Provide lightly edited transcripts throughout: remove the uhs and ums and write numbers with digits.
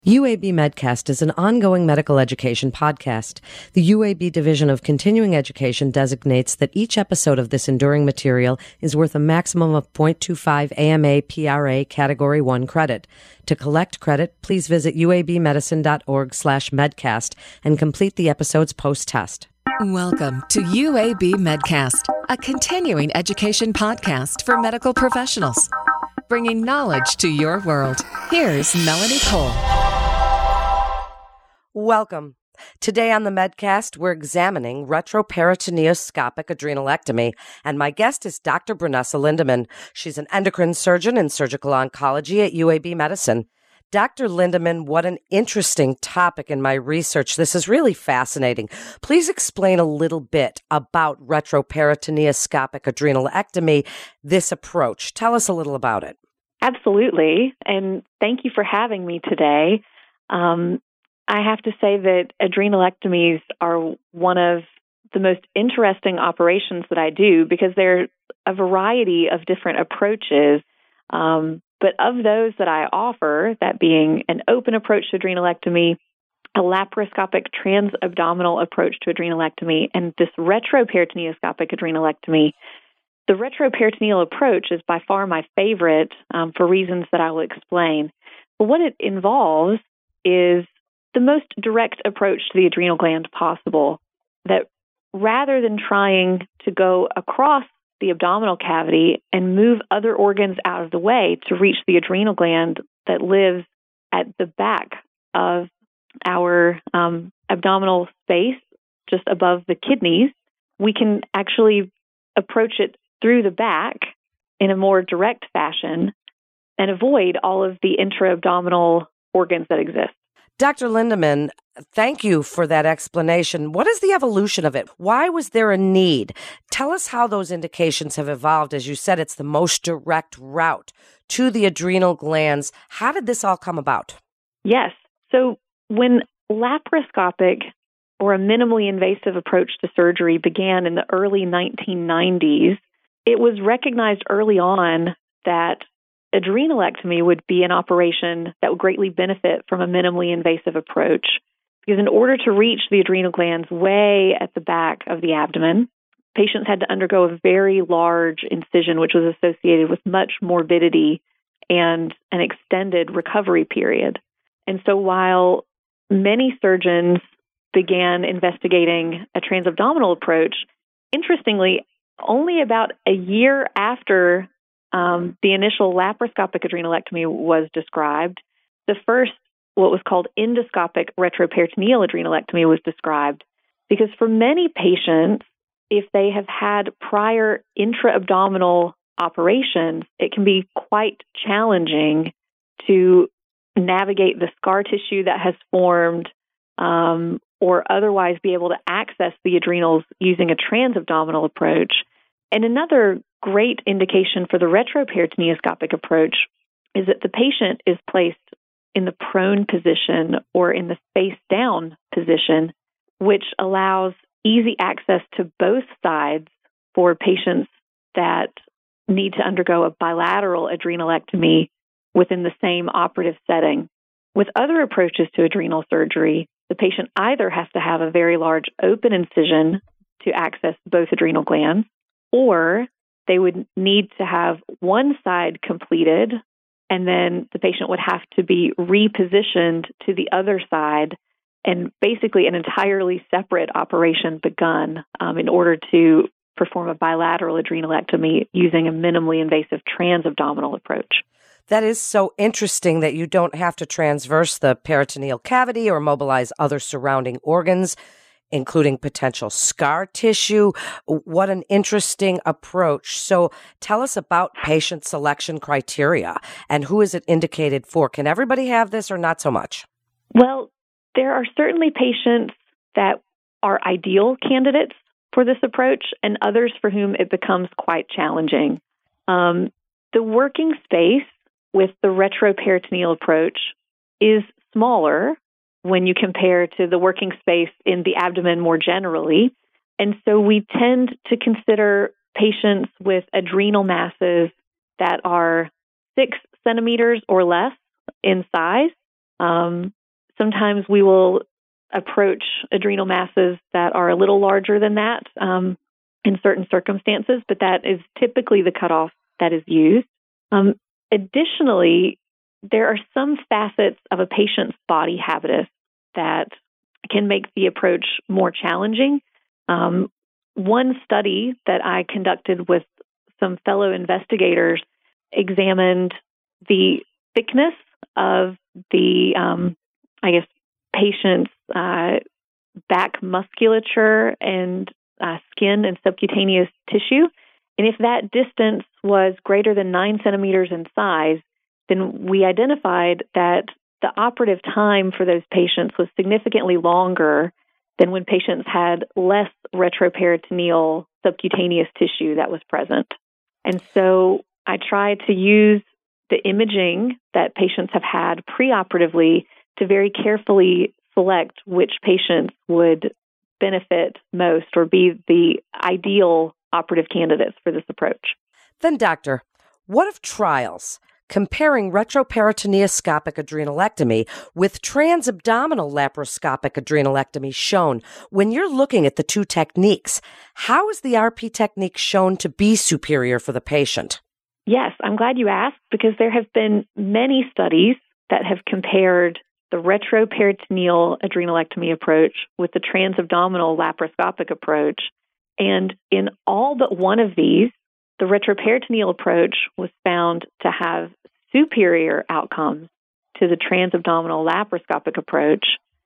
UAB Medcast is an ongoing medical education podcast. The UAB Division of Continuing Education designates that each episode of this enduring material is worth a maximum of 0.25 AMA PRA Category 1 credit. To collect credit, please visit uabmedicine.org/medcast and complete the episode's post-test. Welcome to UAB Medcast, a continuing education podcast for medical professionals, bringing knowledge to your world. Here's Melanie Cole. Welcome. Today on the Medcast, we're examining retroperitoneoscopic adrenalectomy, and my guest is Dr. Brunessa Lindemann. She's an endocrine surgeon in surgical oncology at UAB Medicine. Dr. Lindemann, what an interesting topic in my research. This is really fascinating. Please explain a little bit about retroperitoneoscopic adrenalectomy, this approach. Tell us a little about it. Absolutely, and thank you for having me today. I have to say that adrenalectomies are one of the most interesting operations that I do because there are a variety of different approaches. But of those that I offer, that being an open approach to adrenalectomy, a laparoscopic transabdominal approach to adrenalectomy, and this retroperitoneoscopic adrenalectomy, the retroperitoneal approach is by far my favorite for reasons that I will explain. But what it involves is the most direct approach to the adrenal gland possible, that rather than trying to go across the abdominal cavity and move other organs out of the way to reach the adrenal gland that lives at the back of our abdominal space, just above the kidneys, we can actually approach it through the back in a more direct fashion and avoid all of the intra-abdominal organs that exist. Dr. Lindemann, thank you for that explanation. What is the evolution of it? Why was there a need? Tell us how those indications have evolved. As you said, it's the most direct route to the adrenal glands. How did this all come about? Yes. So when laparoscopic or a minimally invasive approach to surgery began in the early 1990s, it was recognized early on that adrenalectomy would be an operation that would greatly benefit from a minimally invasive approach. Because in order to reach the adrenal glands way at the back of the abdomen, patients had to undergo a very large incision, which was associated with much morbidity and an extended recovery period. And so while many surgeons began investigating a transabdominal approach, interestingly, only about a year after the initial laparoscopic adrenalectomy was described, the first, what was called endoscopic retroperitoneal adrenalectomy was described. Because for many patients, if they have had prior intra-abdominal operations, it can be quite challenging to navigate the scar tissue that has formed or otherwise be able to access the adrenals using a transabdominal approach. And another great indication for the retroperitoneoscopic approach is that the patient is placed in the prone position or in the face down position, which allows easy access to both sides for patients that need to undergo a bilateral adrenalectomy within the same operative setting. With other approaches to adrenal surgery, the patient either has to have a very large open incision to access both adrenal glands, or they would need to have one side completed, and then the patient would have to be repositioned to the other side, and basically an entirely separate operation begun in order to perform a bilateral adrenalectomy using a minimally invasive transabdominal approach. That is so interesting that you don't have to transverse the peritoneal cavity or mobilize other surrounding organs, including potential scar tissue. What an interesting approach. So tell us about patient selection criteria and who is it indicated for? Can everybody have this or not so much? Well, there are certainly patients that are ideal candidates for this approach and others for whom it becomes quite challenging. The working space with the retroperitoneal approach is smaller when you compare to the working space in the abdomen more generally. And so we tend to consider patients with adrenal masses that are 6 centimeters or less in size Sometimes we will approach adrenal masses that are a little larger than that in certain circumstances, but that is typically the cutoff that is used. Additionally, there are some facets of a patient's body habitus that can make the approach more challenging. One study that I conducted with some fellow investigators examined the thickness of the, patient's back musculature and skin and subcutaneous tissue. And if that distance was greater than 9 centimeters in size, then we identified that the operative time for those patients was significantly longer than when patients had less retroperitoneal subcutaneous tissue that was present. And so I try to use the imaging that patients have had preoperatively to very carefully select which patients would benefit most or be the ideal operative candidates for this approach. Then, doctor, what of trials comparing retroperitoneoscopic adrenalectomy with transabdominal laparoscopic adrenalectomy shown? When you're looking at the two techniques, how is the RP technique shown to be superior for the patient? Yes, I'm glad you asked, because there have been many studies that have compared the retroperitoneal adrenalectomy approach with the transabdominal laparoscopic approach. And in all but one of these, the retroperitoneal approach was found to have superior outcomes to the transabdominal laparoscopic approach.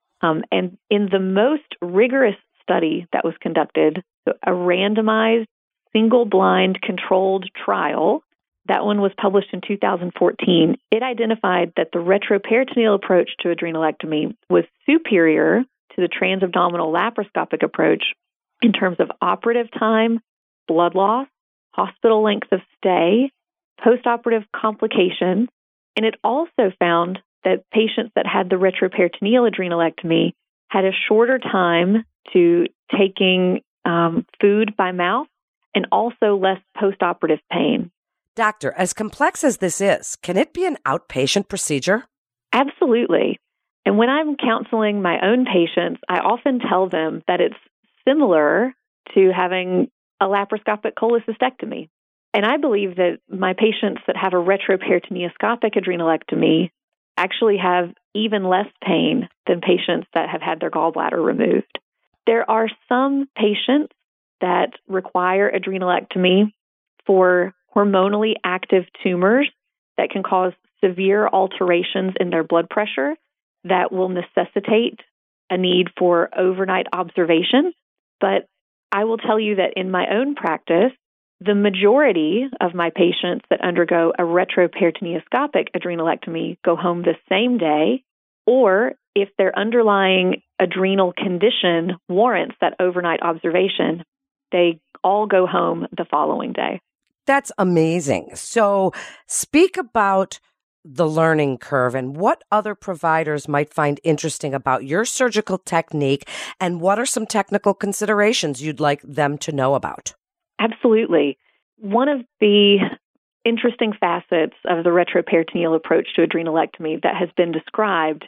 And in the most rigorous study that was conducted, a randomized, single-blind, controlled trial, that one was published in 2014, it identified that the retroperitoneal approach to adrenalectomy was superior to the transabdominal laparoscopic approach in terms of operative time, blood loss, hospital length of stay, postoperative complications, and it also found that patients that had the retroperitoneal adrenalectomy had a shorter time to taking food by mouth and also less postoperative pain. Doctor, as complex as this is, can it be an outpatient procedure? Absolutely. And when I'm counseling my own patients, I often tell them that it's similar to having a laparoscopic cholecystectomy. And I believe that my patients that have a retroperitoneoscopic adrenalectomy actually have even less pain than patients that have had their gallbladder removed. There are some patients that require adrenalectomy for hormonally active tumors that can cause severe alterations in their blood pressure that will necessitate a need for overnight observation. But I will tell you that in my own practice, the majority of my patients that undergo a retroperitoneoscopic adrenalectomy go home the same day, or if their underlying adrenal condition warrants that overnight observation, they all go home the following day. That's amazing. So speak about the learning curve and what other providers might find interesting about your surgical technique, and what are some technical considerations you'd like them to know about? Absolutely. One of the interesting facets of the retroperitoneal approach to adrenalectomy that has been described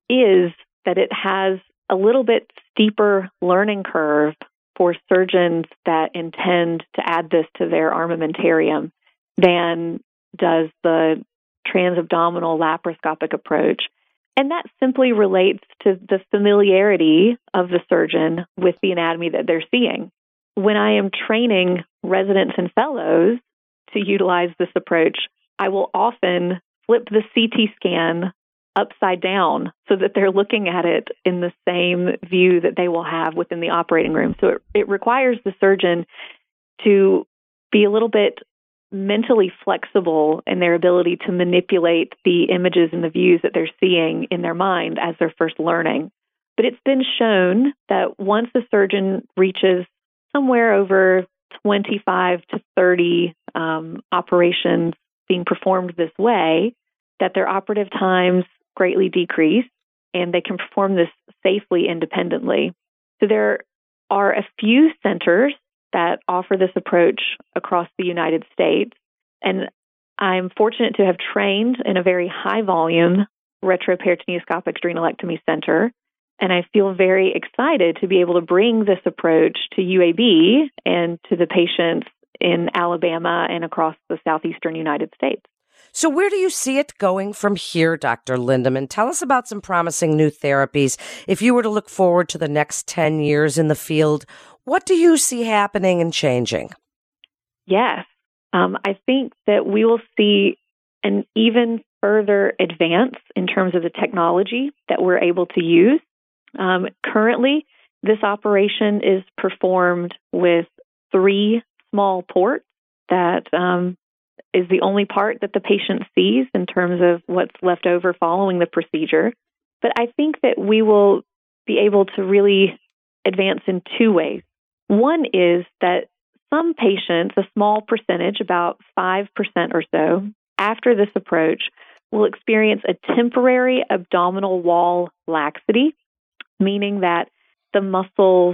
is that it has a little bit steeper learning curve for surgeons that intend to add this to their armamentarium than does the transabdominal laparoscopic approach. And that simply relates to the familiarity of the surgeon with the anatomy that they're seeing. When I am training residents and fellows to utilize this approach, I will often flip the CT scan upside down so that they're looking at it in the same view that they will have within the operating room. So it requires the surgeon to be a little bit mentally flexible in their ability to manipulate the images and the views that they're seeing in their mind as they're first learning. But it's been shown that once the surgeon reaches somewhere over 25 to 30 operations being performed this way, that their operative times greatly decrease and they can perform this safely independently. So there are a few centers that offer this approach across the United States, and I'm fortunate to have trained in a very high volume retroperitoneoscopic adrenalectomy center. And I feel very excited to be able to bring this approach to UAB and to the patients in Alabama and across the southeastern United States. So where do you see it going from here, Dr. Lindeman? Tell us about some promising new therapies. If you were to look forward to the next 10 years in the field, what do you see happening and changing? Yes. I think that we will see an even further advance in terms of the technology that we're able to use. Currently, this operation is performed with 3 small ports that is the only part that the patient sees in terms of what's left over following the procedure. But I think that we will be able to really advance in 2 ways. One is that some patients, a small percentage, about 5% or so, after this approach, will experience a temporary abdominal wall laxity, meaning that the muscles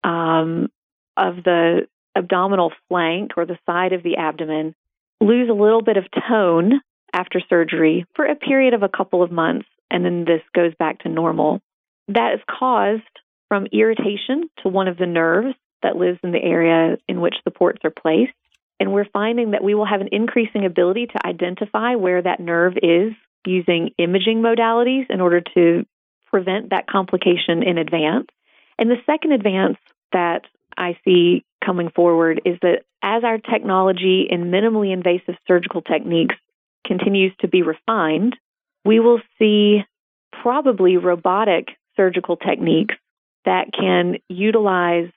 of the abdominal flank or the side of the abdomen lose a little bit of tone after surgery for a period of a couple of months, and then this goes back to normal. That is caused from irritation to one of the nerves that lives in the area in which the ports are placed. And we're finding that we will have an increasing ability to identify where that nerve is using imaging modalities in order to prevent that complication in advance. And the second advance that I see coming forward is that as our technology in minimally invasive surgical techniques continues to be refined, we will see probably robotic surgical techniques that can utilize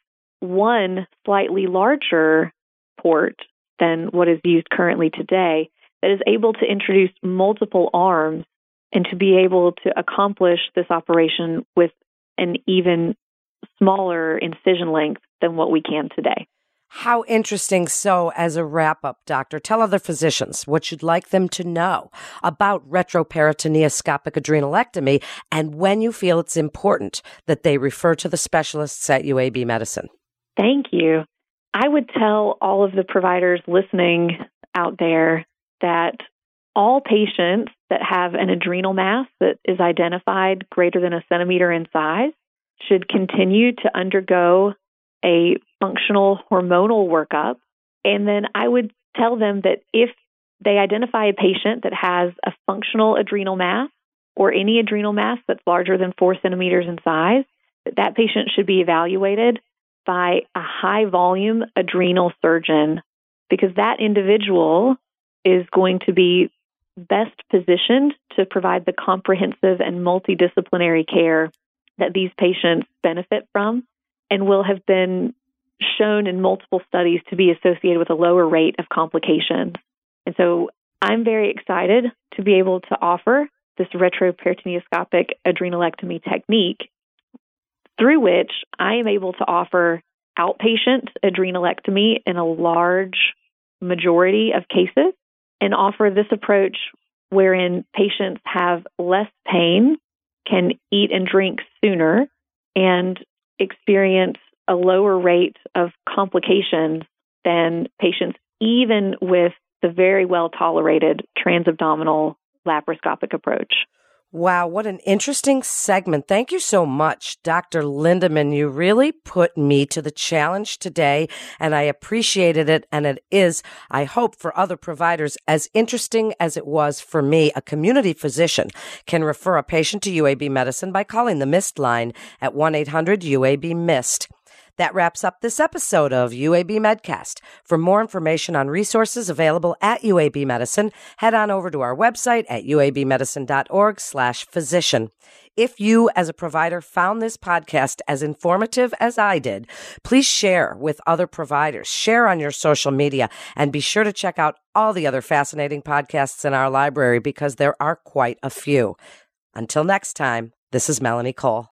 one slightly larger port than what is used currently today that is able to introduce multiple arms and to be able to accomplish this operation with an even smaller incision length than what we can today. How interesting. So as a wrap-up, doctor, tell other physicians what you'd like them to know about retroperitoneoscopic adrenalectomy and when you feel it's important that they refer to the specialists at UAB Medicine. Thank you. I would tell all of the providers listening out there that all patients that have an adrenal mass that is identified greater than a centimeter in size should continue to undergo a functional hormonal workup. And then I would tell them that if they identify a patient that has a functional adrenal mass or any adrenal mass that's larger than 4 centimeters in size, that patient should be evaluated by a high-volume adrenal surgeon, because that individual is going to be best positioned to provide the comprehensive and multidisciplinary care that these patients benefit from and will have been shown in multiple studies to be associated with a lower rate of complications. And so I'm very excited to be able to offer this retroperitoneoscopic adrenalectomy technique through which I am able to offer outpatient adrenalectomy in a large majority of cases and offer this approach wherein patients have less pain, can eat and drink sooner, and experience a lower rate of complications than patients even with the very well-tolerated transabdominal laparoscopic approach. Wow, what an interesting segment. Thank you so much, Dr. Lindeman. You really put me to the challenge today, and I appreciated it. And it is, I hope, for other providers as interesting as it was for me. A community physician can refer a patient to UAB Medicine by calling the MIST line at 1-800-UAB-MIST. That wraps up this episode of UAB Medcast. For more information on resources available at UAB Medicine, head on over to our website at uabmedicine.org/physician. If you, as a provider, found this podcast as informative as I did, please share with other providers, share on your social media, and be sure to check out all the other fascinating podcasts in our library because there are quite a few. Until next time, this is Melanie Cole.